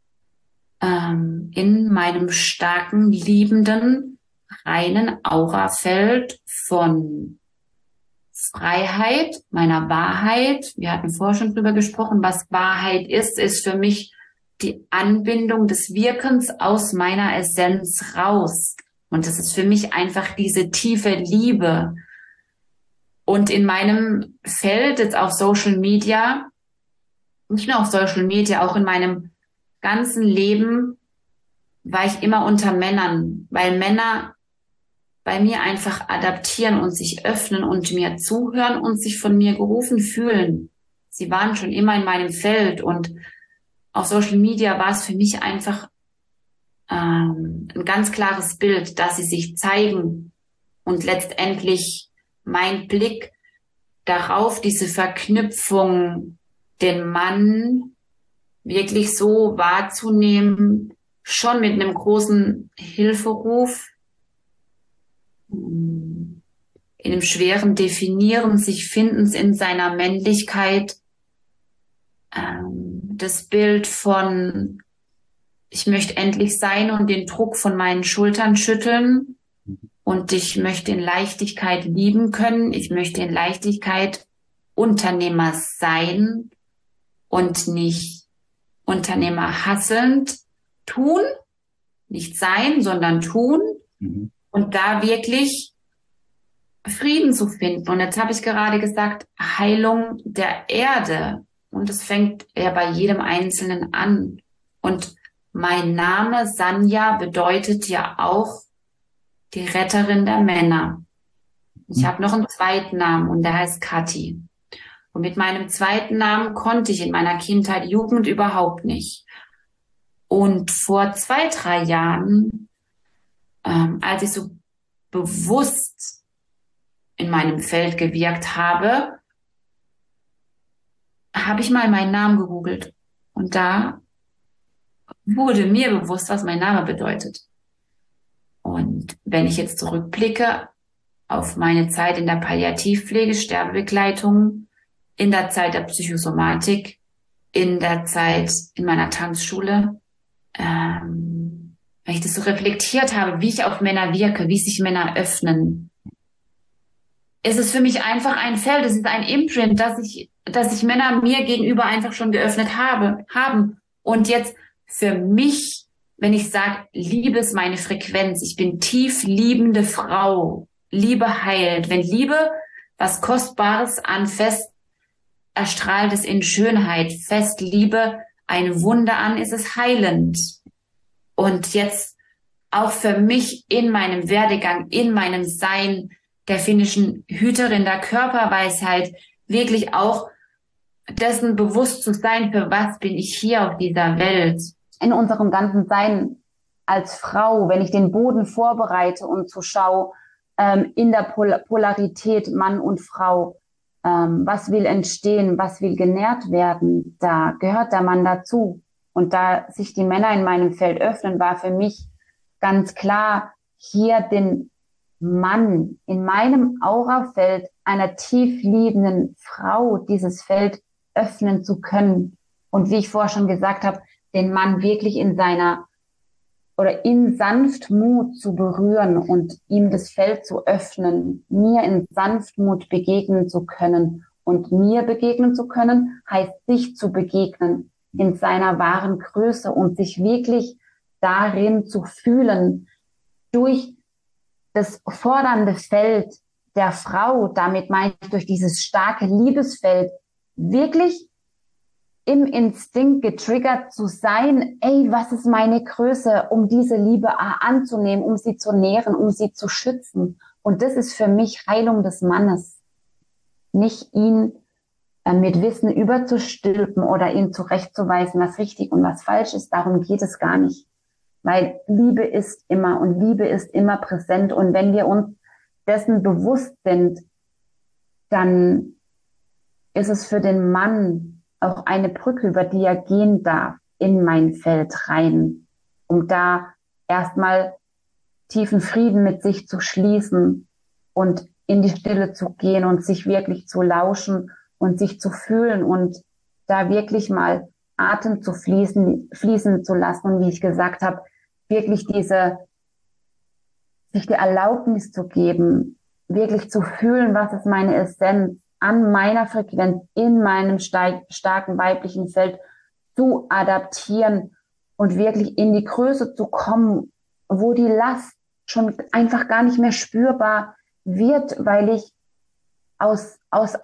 in meinem starken, liebenden, reinen Aurafeld von Freiheit, meiner Wahrheit. Wir hatten vorher schon drüber gesprochen, was Wahrheit ist für mich die Anbindung des Wirkens aus meiner Essenz raus. Und das ist für mich einfach diese tiefe Liebe. Und in meinem Feld, jetzt auf Social Media, nicht nur auf Social Media, auch in meinem ganzen Leben war ich immer unter Männern, weil Männer bei mir einfach adaptieren und sich öffnen und mir zuhören und sich von mir gerufen fühlen. Sie waren schon immer in meinem Feld und auf Social Media war es für mich einfach ein ganz klares Bild, dass sie sich zeigen und letztendlich mein Blick darauf, diese Verknüpfung, den Mann wirklich so wahrzunehmen, schon mit einem großen Hilferuf, in einem schweren Definieren, sich Findens in seiner Männlichkeit, das Bild von ich möchte endlich sein und den Druck von meinen Schultern schütteln und ich möchte in Leichtigkeit lieben können, ich möchte in Leichtigkeit Unternehmer sein und nicht Unternehmer hasselnd tun, nicht sein, sondern tun und da wirklich Frieden zu finden. Und jetzt habe ich gerade gesagt, Heilung der Erde. Und es fängt ja bei jedem Einzelnen an. Und mein Name Sanja bedeutet ja auch die Retterin der Männer. Ich habe noch einen zweiten Namen und der heißt Kathi. Und mit meinem zweiten Namen konnte ich in meiner Kindheit, Jugend überhaupt nicht. Und vor 2, 3 Jahren, als ich so bewusst in meinem Feld gewirkt habe, habe ich mal meinen Namen gegoogelt. Und da wurde mir bewusst, was mein Name bedeutet. Und wenn ich jetzt zurückblicke auf meine Zeit in der Palliativpflege, Sterbebegleitung, in der Zeit der Psychosomatik, in der Zeit in meiner Tanzschule, wenn ich das so reflektiert habe, wie ich auf Männer wirke, wie sich Männer öffnen, ist es für mich einfach ein Feld, es ist ein Imprint, dass sich Männer mir gegenüber einfach schon geöffnet haben. Und jetzt für mich, wenn ich sage, Liebe ist meine Frequenz, ich bin tief liebende Frau, Liebe heilt. Wenn Liebe was Kostbares an Fest erstrahlt es in Schönheit, fest Liebe ein Wunder an, ist es heilend. Und jetzt auch für mich in meinem Werdegang, in meinem Sein der finnischen Hüterin der Körperweisheit, wirklich auch dessen bewusst zu sein, für was bin ich hier auf dieser Welt. In unserem ganzen Sein als Frau, wenn ich den Boden vorbereite und so schaue, in der Polarität Mann und Frau, was will entstehen, was will genährt werden, da gehört der Mann dazu. Und da sich die Männer in meinem Feld öffnen, war für mich ganz klar, hier den Mann in meinem Aurafeld einer tief liebenden Frau dieses Feld öffnen zu können. Und wie ich vorher schon gesagt habe, den Mann wirklich in Sanftmut zu berühren und ihm das Feld zu öffnen, mir in Sanftmut begegnen zu können. Und mir begegnen zu können, heißt sich zu begegnen in seiner wahren Größe und sich wirklich darin zu fühlen, durch das fordernde Feld der Frau, damit meine ich durch dieses starke Liebesfeld, wirklich im Instinkt getriggert zu sein, ey, was ist meine Größe, um diese Liebe anzunehmen, um sie zu nähren, um sie zu schützen. Und das ist für mich Heilung des Mannes. Nicht ihn mit Wissen überzustülpen oder ihn zurechtzuweisen, was richtig und was falsch ist. Darum geht es gar nicht. Weil Liebe ist immer und Liebe ist immer präsent. Und wenn wir uns dessen bewusst sind, dann ist es für den Mann auch eine Brücke, über die er gehen darf, in mein Feld rein, um da erstmal tiefen Frieden mit sich zu schließen und in die Stille zu gehen und sich wirklich zu lauschen und sich zu fühlen und da wirklich mal Atem zu fließen zu lassen und wie ich gesagt habe, wirklich sich die Erlaubnis zu geben, wirklich zu fühlen, was ist meine Essenz, an meiner Frequenz, in meinem starken weiblichen Feld zu adaptieren und wirklich in die Größe zu kommen, wo die Last schon einfach gar nicht mehr spürbar wird, weil ich aus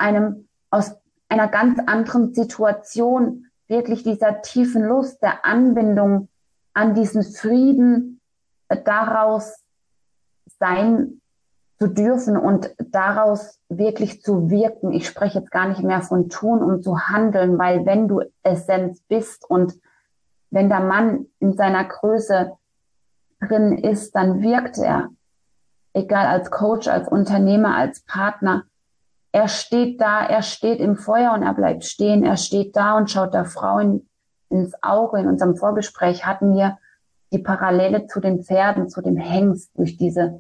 einer ganz anderen Situation wirklich dieser tiefen Lust der Anbindung an diesen Frieden daraus sein zu dürfen und daraus wirklich zu wirken. Ich spreche jetzt gar nicht mehr von tun und zu handeln, weil wenn du Essenz bist und wenn der Mann in seiner Größe drin ist, dann wirkt er, egal als Coach, als Unternehmer, als Partner. Er steht da, er steht im Feuer und er bleibt stehen. Er steht da und schaut der Frau ins Auge. In unserem Vorgespräch hatten wir die Parallele zu den Pferden, zu dem Hengst, durch diese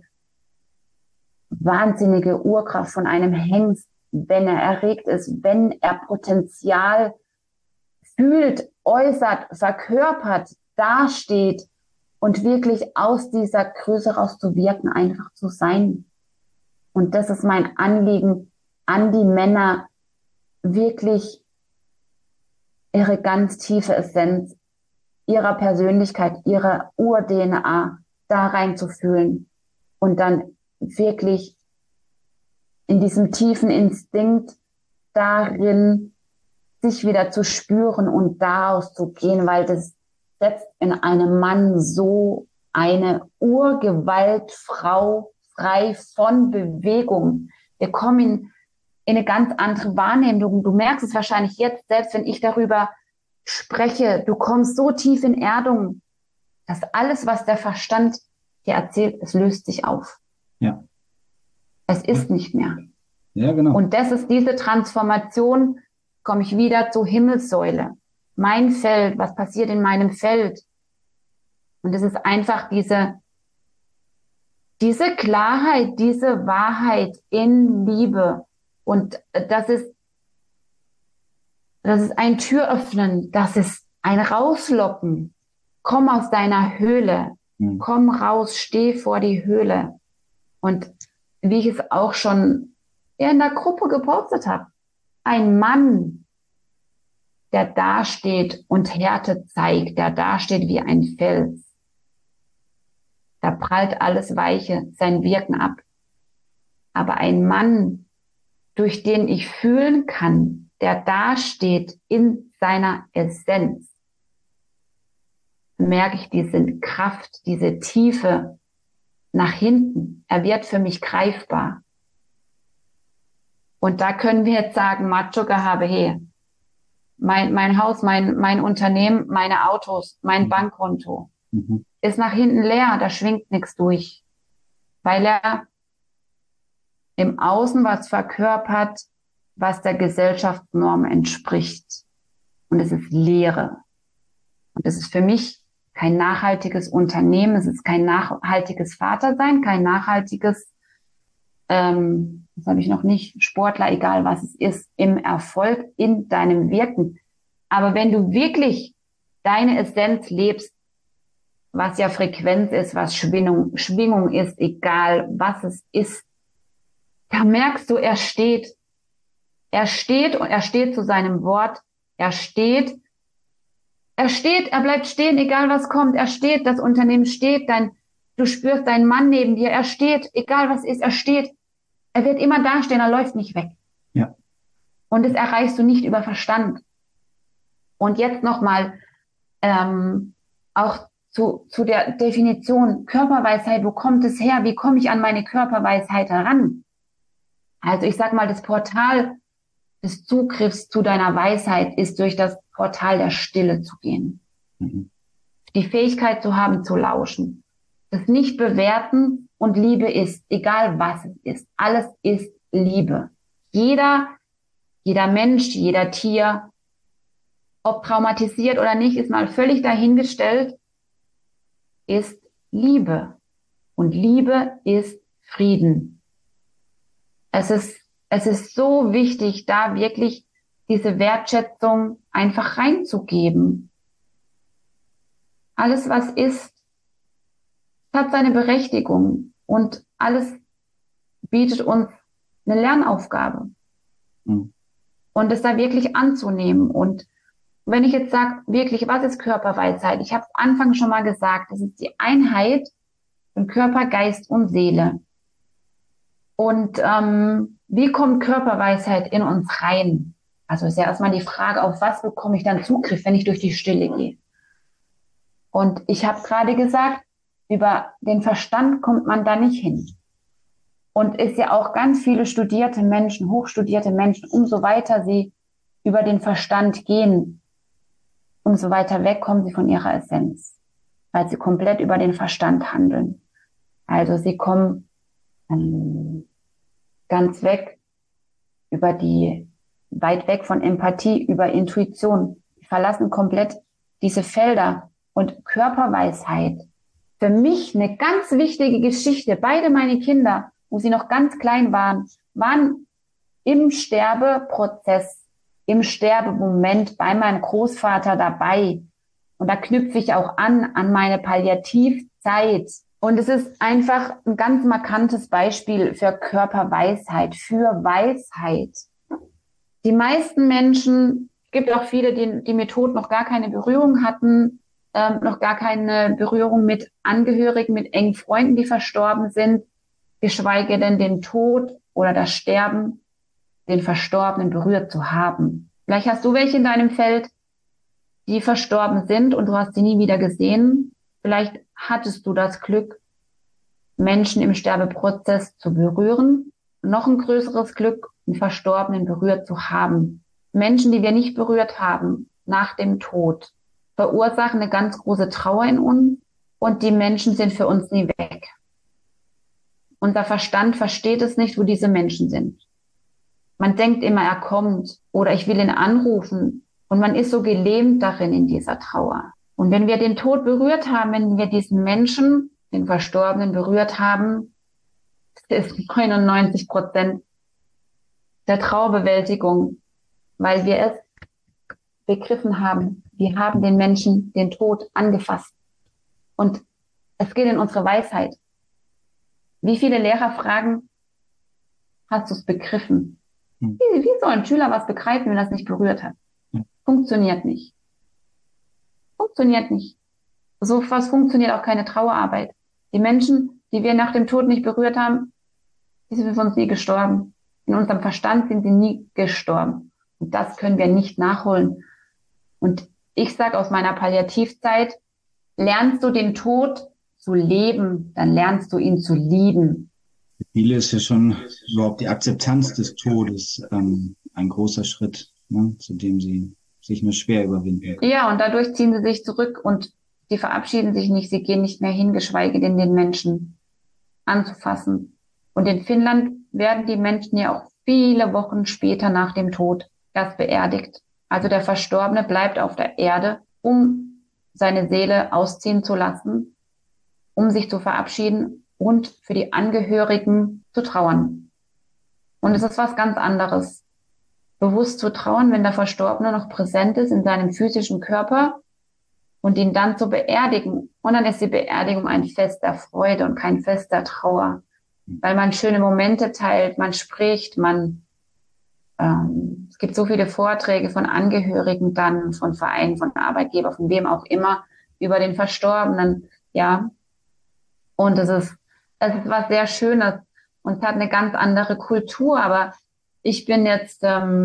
wahnsinnige Urkraft von einem Hengst, wenn er erregt ist, wenn er Potenzial fühlt, äußert, verkörpert, dasteht und wirklich aus dieser Größe raus zu wirken, einfach zu sein. Und das ist mein Anliegen an die Männer, wirklich ihre ganz tiefe Essenz, ihrer Persönlichkeit, ihrer Ur-DNA da reinzufühlen und dann wirklich in diesem tiefen Instinkt darin sich wieder zu spüren und daraus zu gehen, weil das setzt in einem Mann so eine Urgewaltfrau frei von Bewegung. Wir kommen in eine ganz andere Wahrnehmung. Du merkst es wahrscheinlich jetzt, selbst wenn ich darüber spreche, du kommst so tief in Erdung, dass alles, was der Verstand dir erzählt, es löst sich auf. Ja. Es ist nicht mehr. Ja, genau. Und das ist diese Transformation, komme ich wieder zur Himmelssäule. Mein Feld, was passiert in meinem Feld? Und es ist einfach diese Klarheit, diese Wahrheit in Liebe. Und das ist ein Türöffnen, das ist ein Rauslocken. Komm aus deiner Höhle. Komm raus, steh vor die Höhle. Und wie ich es auch schon in der Gruppe gepostet habe, ein Mann, der dasteht und Härte zeigt, der dasteht wie ein Fels. Da prallt alles Weiche, sein Wirken ab. Aber ein Mann, durch den ich fühlen kann, der dasteht in seiner Essenz, merke ich diese Kraft, diese Tiefe nach hinten. Er wird für mich greifbar. Und da können wir jetzt sagen, Macho-Gehabe, hey, mein Haus, mein Unternehmen, meine Autos, mein Bankkonto ist nach hinten leer, da schwingt nichts durch, weil er im Außen was verkörpert, was der Gesellschaftsnorm entspricht. Und es ist Leere. Und es ist für mich kein nachhaltiges Unternehmen, es ist kein nachhaltiges Vatersein, kein nachhaltiges, das habe ich noch nicht, Sportler, egal was es ist, im Erfolg, in deinem Wirken. Aber wenn du wirklich deine Essenz lebst, was ja Frequenz ist, was Schwingung ist, egal was es ist, da merkst du, er steht und er steht zu seinem Wort, er steht Er steht, er bleibt stehen, egal was kommt. Er steht, das Unternehmen steht, du spürst deinen Mann neben dir. Er steht, egal was ist, er steht. Er wird immer dastehen, er läuft nicht weg. Ja. Und das erreichst du nicht über Verstand. Und jetzt nochmal auch zu der Definition Körperweisheit. Wo kommt es her? Wie komme ich an meine Körperweisheit heran? Also ich sag mal, das Portal des Zugriffs zu deiner Weisheit ist durch das Portal der Stille zu gehen. Mhm. Die Fähigkeit zu haben, zu lauschen. Das Nicht-Bewerten und Liebe ist, egal was es ist, alles ist Liebe. Jeder Mensch, jeder Tier, ob traumatisiert oder nicht, ist mal völlig dahingestellt, ist Liebe. Und Liebe ist Frieden. Es ist so wichtig, da wirklich diese Wertschätzung einfach reinzugeben. Alles, was ist, hat seine Berechtigung und alles bietet uns eine Lernaufgabe. Mhm. Und es da wirklich anzunehmen. Und wenn ich jetzt sage, wirklich, was ist Körperweisheit? Ich habe am Anfang schon mal gesagt, das ist die Einheit von Körper, Geist und Seele. Und wie kommt Körperweisheit in uns rein? Also ist ja erstmal die Frage, auf was bekomme ich dann Zugriff, wenn ich durch die Stille gehe? Und ich habe gerade gesagt, über den Verstand kommt man da nicht hin. Und ist ja auch ganz viele studierte Menschen, hochstudierte Menschen, umso weiter sie über den Verstand gehen, umso weiter weg kommen sie von ihrer Essenz, weil sie komplett über den Verstand handeln. Also sie kommen ganz weg weit weg von Empathie, über Intuition. Sie verlassen komplett diese Felder. Und Körperweisheit, für mich eine ganz wichtige Geschichte. Beide meine Kinder, wo sie noch ganz klein waren im Sterbeprozess, im Sterbemoment bei meinem Großvater dabei. Und da knüpfe ich auch an meine Palliativzeit. Und es ist einfach ein ganz markantes Beispiel für Körperweisheit, für Weisheit. Die meisten Menschen, es gibt auch viele, die mit Tod noch gar keine Berührung hatten, noch gar keine Berührung mit Angehörigen, mit engen Freunden, die verstorben sind, geschweige denn den Tod oder das Sterben, den Verstorbenen berührt zu haben. Vielleicht hast du welche in deinem Feld, die verstorben sind und du hast sie nie wieder gesehen. Vielleicht hattest du das Glück, Menschen im Sterbeprozess zu berühren. Noch ein größeres Glück, einen Verstorbenen berührt zu haben. Menschen, die wir nicht berührt haben, nach dem Tod, verursachen eine ganz große Trauer in uns und die Menschen sind für uns nie weg. Unser Verstand versteht es nicht, wo diese Menschen sind. Man denkt immer, er kommt oder ich will ihn anrufen und man ist so gelähmt darin in dieser Trauer. Und wenn wir den Tod berührt haben, wenn wir diesen Menschen, den Verstorbenen berührt haben, das ist 99% der Trauerbewältigung, weil wir es begriffen haben. Wir haben den Menschen, den Tod angefasst. Und es geht in unsere Weisheit. Wie viele Lehrer fragen, hast du es begriffen? Wie soll ein Schüler was begreifen, wenn er es nicht berührt hat? Funktioniert nicht. Funktioniert nicht. So was funktioniert auch keine Trauerarbeit. Die Menschen, die wir nach dem Tod nicht berührt haben, die sind für uns nie gestorben. In unserem Verstand sind sie nie gestorben. Und das können wir nicht nachholen. Und ich sage aus meiner Palliativzeit, lernst du den Tod zu leben, dann lernst du ihn zu lieben. Für viele ist ja schon überhaupt die Akzeptanz des Todes ein großer Schritt, ne, zu dem sie sich nur schwer überwinden. Ja, und dadurch ziehen sie sich zurück und sie verabschieden sich nicht, sie gehen nicht mehr hin, geschweige denn den Menschen anzufassen. Und in Finnland werden die Menschen ja auch viele Wochen später nach dem Tod erst beerdigt. Also der Verstorbene bleibt auf der Erde, um seine Seele ausziehen zu lassen, um sich zu verabschieden und für die Angehörigen zu trauern. Und es ist was ganz anderes, bewusst zu trauern, wenn der Verstorbene noch präsent ist in seinem physischen Körper und ihn dann zu beerdigen. Und dann ist die Beerdigung ein Fest der Freude und kein Fest der Trauer, weil man schöne Momente teilt, man spricht, man es gibt so viele Vorträge von Angehörigen dann, von Vereinen, von Arbeitgebern, von wem auch immer, über den Verstorbenen, ja. Und es ist was sehr Schönes und es hat eine ganz andere Kultur, aber ich bin jetzt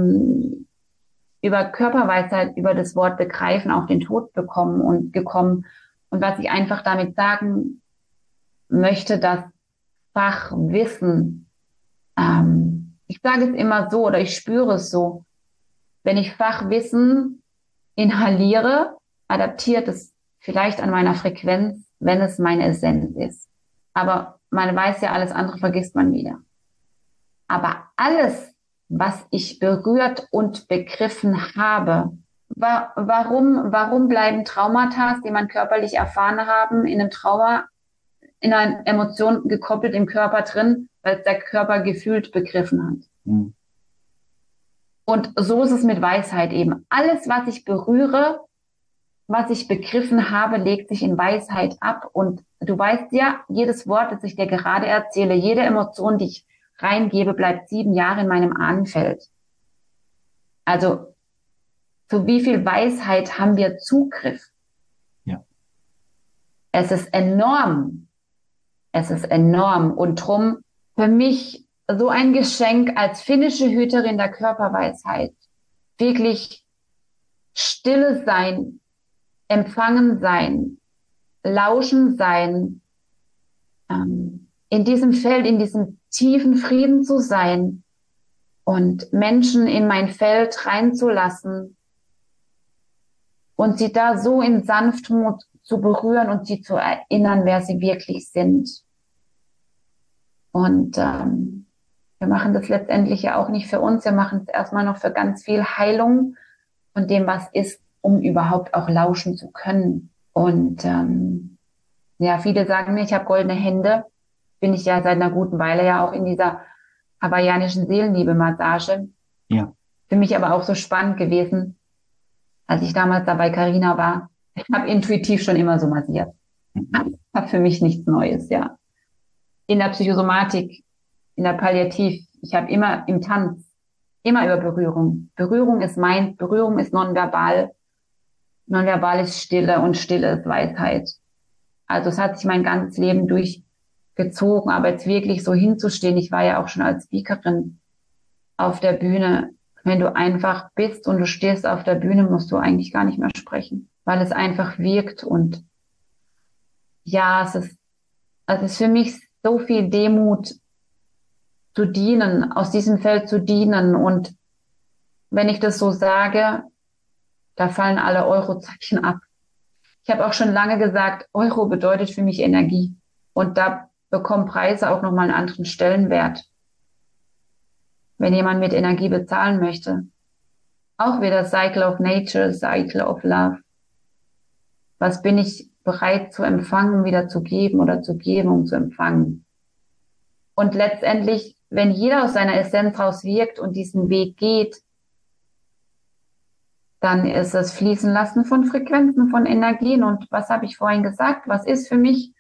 über Körperweisheit, über das Wort begreifen, auf den Tod gekommen. Und was ich einfach damit sagen möchte, dass Fachwissen, ich sage es immer so oder ich spüre es so, wenn ich Fachwissen inhaliere, adaptiert es vielleicht an meiner Frequenz, wenn es meine Essenz ist. Aber man weiß ja, alles andere vergisst man wieder. Aber alles, was ich berührt und begriffen habe, warum bleiben Traumata, die man körperlich erfahren haben, in einem Trauma, in einer Emotion gekoppelt im Körper drin, weil es der Körper gefühlt begriffen hat. Mhm. Und so ist es mit Weisheit eben. Alles, was ich berühre, was ich begriffen habe, legt sich in Weisheit ab. Und du weißt ja, jedes Wort, das ich dir gerade erzähle, jede Emotion, die ich reingebe, bleibt 7 Jahre in meinem Ahnenfeld. Also, zu wie viel Weisheit haben wir Zugriff? Ja. Es ist enorm. Es ist enorm. Und drum für mich so ein Geschenk als finnische Hüterin der Körperweisheit. Wirklich stille sein, empfangen sein, lauschen sein, in diesem Feld, in diesem tiefen Frieden zu sein und Menschen in mein Feld reinzulassen und sie da so in Sanftmut zu berühren und sie zu erinnern, wer sie wirklich sind. Und wir machen das letztendlich ja auch nicht für uns, wir machen es erstmal noch für ganz viel Heilung von dem, was ist, um überhaupt auch lauschen zu können. Und ja, viele sagen mir, ich habe goldene Hände. Bin ich ja seit einer guten Weile ja auch in dieser hawaiianischen Seelenliebe-Massage. Ja. Für mich aber auch so spannend gewesen, als ich damals da bei Carina war. Ich habe intuitiv schon immer so massiert. War für mich nichts Neues, ja. In der Psychosomatik, in der Palliativ, ich habe immer im Tanz, immer über Berührung. Berührung ist meins, Berührung ist nonverbal. Nonverbal ist Stille und Stille ist Weisheit. Also es hat sich mein ganzes Leben durchgezogen, aber jetzt wirklich so hinzustehen, ich war ja auch schon als Speakerin auf der Bühne, wenn du einfach bist und du stehst auf der Bühne, musst du eigentlich gar nicht mehr sprechen, weil es einfach wirkt und ja, es ist für mich so viel Demut zu dienen, aus diesem Feld zu dienen und wenn ich das so sage, da fallen alle Eurozeichen ab. Ich habe auch schon lange gesagt, Euro bedeutet für mich Energie. Und da bekommen Preise auch nochmal einen anderen Stellenwert. Wenn jemand mit Energie bezahlen möchte. Auch wieder Cycle of Nature, Cycle of Love. Was bin ich bereit zu empfangen, wieder zu geben oder zu geben, um zu empfangen? Und letztendlich, wenn jeder aus seiner Essenz raus wirkt und diesen Weg geht, dann ist es Fließen lassen von Frequenzen, von Energien. Und was habe ich vorhin gesagt? Was ist für mich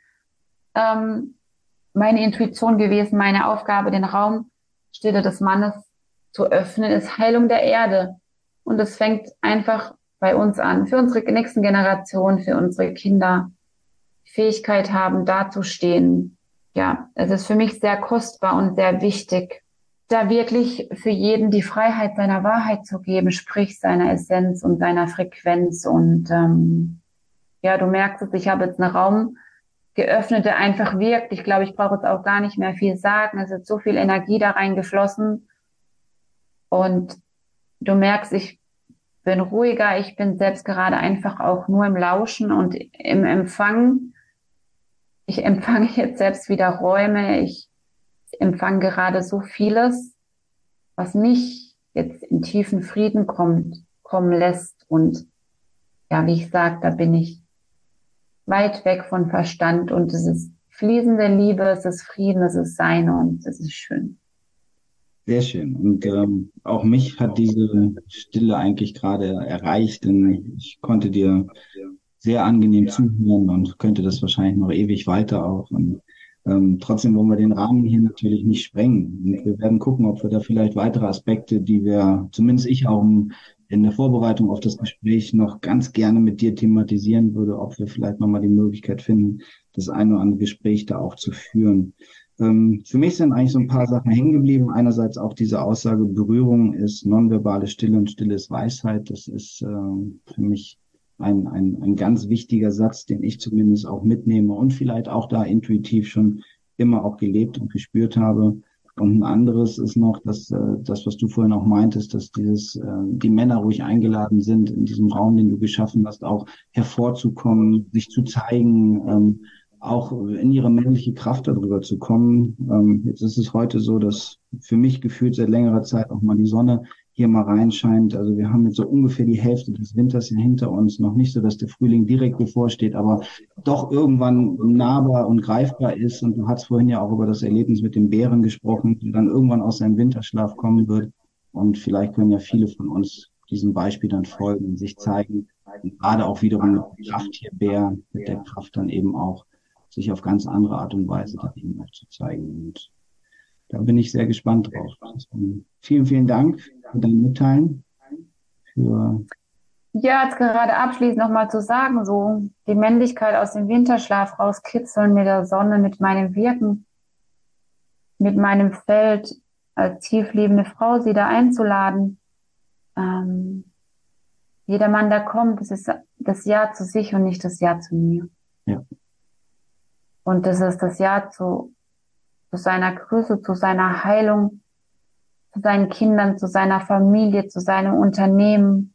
meine Intuition gewesen, meine Aufgabe, den Raum Stille des Mannes zu öffnen, ist Heilung der Erde. Und es fängt einfach bei uns an, für unsere nächsten Generationen, für unsere Kinder, Fähigkeit haben, dazustehen. Ja, es ist für mich sehr kostbar und sehr wichtig, da wirklich für jeden die Freiheit seiner Wahrheit zu geben, sprich seiner Essenz und seiner Frequenz. Und ja, du merkst es, ich habe jetzt einen Raum geöffnet, der einfach wirkt. Ich glaube, ich brauche jetzt auch gar nicht mehr viel sagen. Es ist so viel Energie da reingeflossen. Und du merkst, ich bin ruhiger. Ich bin selbst gerade einfach auch nur im Lauschen und im Empfang. Ich empfange jetzt selbst wieder Räume. Ich empfange gerade so vieles, was mich jetzt in tiefen Frieden kommen lässt. Und ja, wie ich sage, da bin ich weit weg von Verstand und es ist fließende Liebe, es ist Frieden, es ist Sein und es ist schön. Sehr schön. Und auch mich hat diese Stille eigentlich gerade erreicht, denn ich konnte dir sehr angenehm zuhören und könnte das wahrscheinlich noch ewig weiter auch. Und Trotzdem wollen wir den Rahmen hier natürlich nicht sprengen. Und wir werden gucken, ob wir da vielleicht weitere Aspekte, die wir, zumindest ich auch in der Vorbereitung auf das Gespräch noch ganz gerne mit dir thematisieren würde, ob wir vielleicht nochmal die Möglichkeit finden, das eine oder andere Gespräch da auch zu führen. Für mich sind eigentlich so ein paar Sachen hängen geblieben. Einerseits auch diese Aussage, Berührung ist nonverbale Stille und Stille ist Weisheit. Das ist für mich ein ganz wichtiger Satz, den ich zumindest auch mitnehme und vielleicht auch da intuitiv schon immer auch gelebt und gespürt habe. Und ein anderes ist noch, dass das, was du vorhin auch meintest, dass die Männer ruhig eingeladen sind, in diesem Raum, den du geschaffen hast, auch hervorzukommen, sich zu zeigen, auch in ihre männliche Kraft darüber zu kommen. Jetzt ist es heute so, dass für mich gefühlt seit längerer Zeit auch mal die Sonne hier mal reinscheint. Also wir haben jetzt so ungefähr die Hälfte des Winters hier hinter uns. Noch nicht so, dass der Frühling direkt bevorsteht, aber doch irgendwann nahbar und greifbar ist. Und du hast vorhin ja auch über das Erlebnis mit dem Bären gesprochen, der dann irgendwann aus seinem Winterschlaf kommen wird. Und vielleicht können ja viele von uns diesem Beispiel dann folgen und sich zeigen. Und gerade auch wiederum mit dem Krafttierbär, mit der Kraft dann eben auch sich auf ganz andere Art und Weise dann eben auch zu zeigen. Und da bin ich sehr gespannt drauf. Vielen, vielen Dank für dein Mitteilen. Ja, jetzt gerade abschließend nochmal zu sagen, so die Männlichkeit aus dem Winterschlaf rauskitzeln mit der Sonne, mit meinem Wirken, mit meinem Feld als tiefliebende Frau, sie da einzuladen. Jeder Mann, der kommt, das ist das Ja zu sich und nicht das Ja zu mir. Ja. Und das ist das Ja zu seiner Größe, zu seiner Heilung, zu seinen Kindern, zu seiner Familie, zu seinem Unternehmen,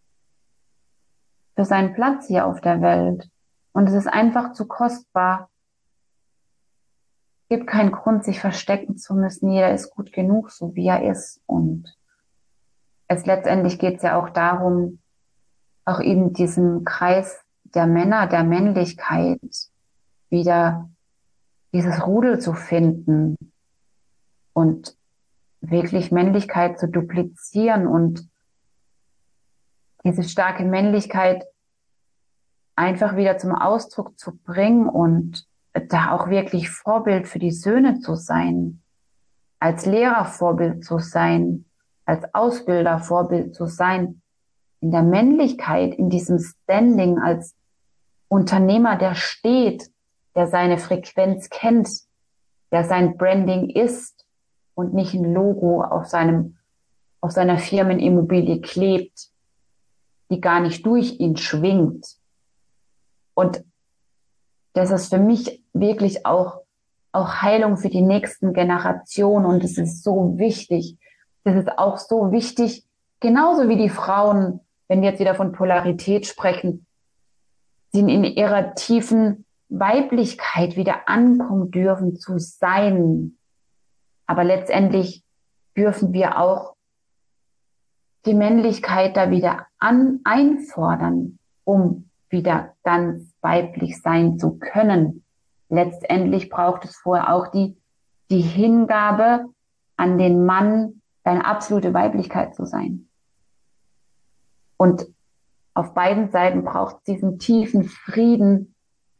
für seinen Platz hier auf der Welt. Und es ist einfach zu kostbar. Es gibt keinen Grund, sich verstecken zu müssen. Jeder ist gut genug, so wie er ist. Und letztendlich geht es ja auch darum, auch in diesem Kreis der Männer, der Männlichkeit, wieder dieses Rudel zu finden und wirklich Männlichkeit zu duplizieren und diese starke Männlichkeit einfach wieder zum Ausdruck zu bringen und da auch wirklich Vorbild für die Söhne zu sein, als Lehrer Vorbild zu sein, als Ausbilder Vorbild zu sein, in der Männlichkeit, in diesem Standing als Unternehmer, der steht, der seine Frequenz kennt, der sein Branding ist und nicht ein Logo auf seiner Firmenimmobilie klebt, die gar nicht durch ihn schwingt. Und das ist für mich wirklich auch Heilung für die nächsten Generationen. Und es ist so wichtig. Das ist auch so wichtig, genauso wie die Frauen, wenn wir jetzt wieder von Polarität sprechen, sind in ihrer tiefen Weiblichkeit wieder ankommen dürfen zu sein. Aber letztendlich dürfen wir auch die Männlichkeit da wieder einfordern, um wieder ganz weiblich sein zu können. Letztendlich braucht es vorher auch die Hingabe an den Mann, deine absolute Weiblichkeit zu sein. Und auf beiden Seiten braucht es diesen tiefen Frieden,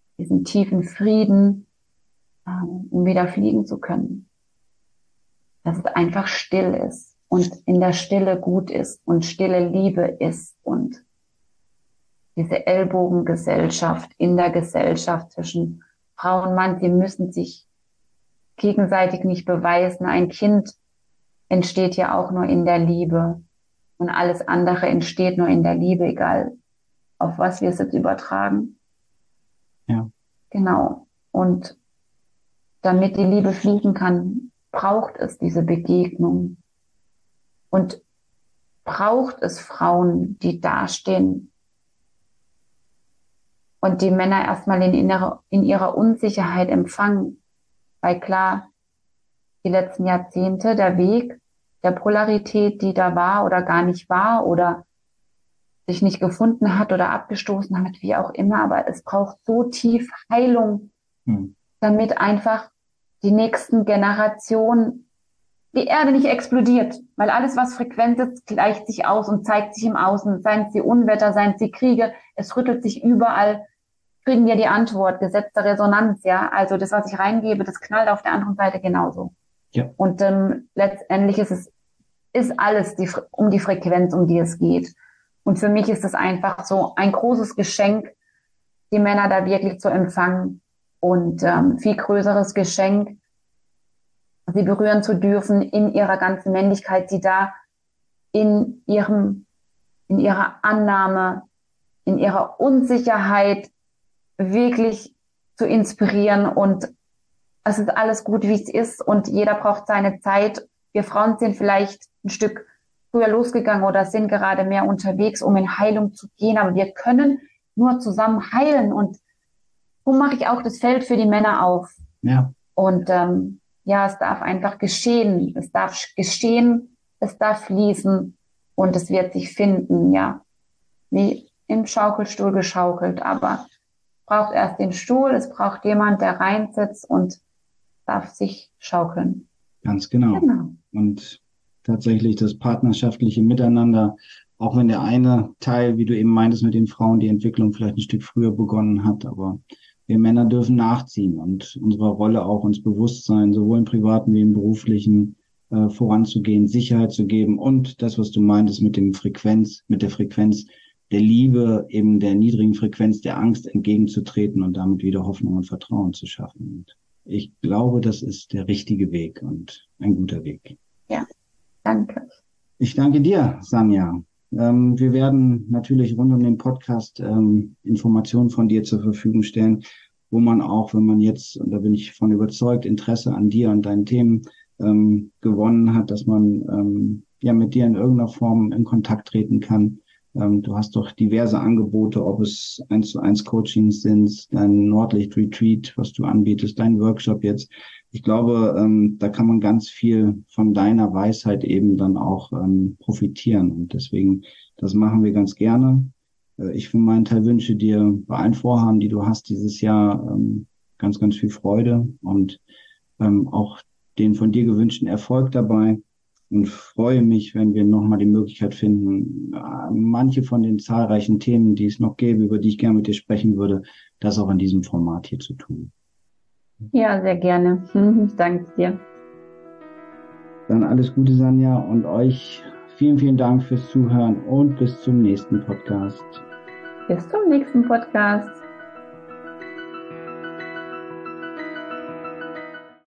um wieder fliegen zu können. Dass es einfach still ist und in der Stille gut ist und stille Liebe ist und diese Ellbogengesellschaft in der Gesellschaft zwischen Frau und Mann, sie müssen sich gegenseitig nicht beweisen. Ein Kind entsteht ja auch nur in der Liebe und alles andere entsteht nur in der Liebe, egal auf was wir es jetzt übertragen. Ja. Genau. Und damit die Liebe fließen kann, braucht es diese Begegnung und braucht es Frauen, die dastehen und die Männer erstmal in ihrer Unsicherheit empfangen. Weil klar, die letzten Jahrzehnte, der Weg der Polarität, die da war oder gar nicht war oder sich nicht gefunden hat oder abgestoßen hat, wie auch immer, aber es braucht so tief Heilung, damit einfach die nächsten Generationen die Erde nicht explodiert, weil alles, was frequent ist, gleicht sich aus und zeigt sich im Außen, seien es die Unwetter, seien es die Kriege, es rüttelt sich überall kriegen wir die Antwort, Gesetz der Resonanz, ja. Also das, was ich reingebe, das knallt auf der anderen Seite genauso. Ja. Und letztendlich ist alles um die Frequenz, um die es geht. Und für mich ist es einfach so ein großes Geschenk, die Männer da wirklich zu empfangen und viel größeres Geschenk, sie berühren zu dürfen in ihrer ganzen Männlichkeit, sie da in ihrer Annahme, in ihrer Unsicherheit wirklich zu inspirieren. Und es ist alles gut, wie es ist, und jeder braucht seine Zeit. Wir Frauen sind vielleicht ein Stück früher losgegangen oder sind gerade mehr unterwegs, um in Heilung zu gehen, aber wir können nur zusammen heilen, und so mache ich auch das Feld für die Männer auf. Ja. Und ja, es darf einfach geschehen. Es darf geschehen, es darf fließen und es wird sich finden, ja. Wie im Schaukelstuhl geschaukelt. Aber es braucht erst den Stuhl, es braucht jemand, der reinsitzt und darf sich schaukeln. Ganz genau. Und tatsächlich das partnerschaftliche Miteinander, auch wenn der eine Teil, wie du eben meintest, mit den Frauen die Entwicklung vielleicht ein Stück früher begonnen hat, aber wir Männer dürfen nachziehen und unserer Rolle auch uns bewusst sein, sowohl im privaten wie im beruflichen, voranzugehen, Sicherheit zu geben und das, was du meintest mit der Frequenz der Liebe, eben der niedrigen Frequenz der Angst entgegenzutreten und damit wieder Hoffnung und Vertrauen zu schaffen. Und ich glaube, das ist der richtige Weg und ein guter Weg. Ja, danke. Ich danke dir, Sanja. Wir werden natürlich rund um den Podcast Informationen von dir zur Verfügung stellen, wo man auch, wenn man jetzt, und da bin ich von überzeugt, Interesse an dir und deinen Themen gewonnen hat, dass man ja mit dir in irgendeiner Form in Kontakt treten kann. Du hast doch diverse Angebote, ob es 1:1 Coachings sind, dein Nordlicht-Retreat, was du anbietest, dein Workshop jetzt. Ich glaube, da kann man ganz viel von deiner Weisheit eben dann auch profitieren. Und deswegen, das machen wir ganz gerne. Ich für meinen Teil wünsche dir bei allen Vorhaben, die du hast dieses Jahr, ganz, ganz viel Freude und auch den von dir gewünschten Erfolg dabei. Und freue mich, wenn wir nochmal die Möglichkeit finden, manche von den zahlreichen Themen, die es noch gäbe, über die ich gerne mit dir sprechen würde, das auch in diesem Format hier zu tun. Ja, sehr gerne. Ich danke dir. Dann alles Gute, Sanja, und euch vielen, vielen Dank fürs Zuhören und bis zum nächsten Podcast. Bis zum nächsten Podcast.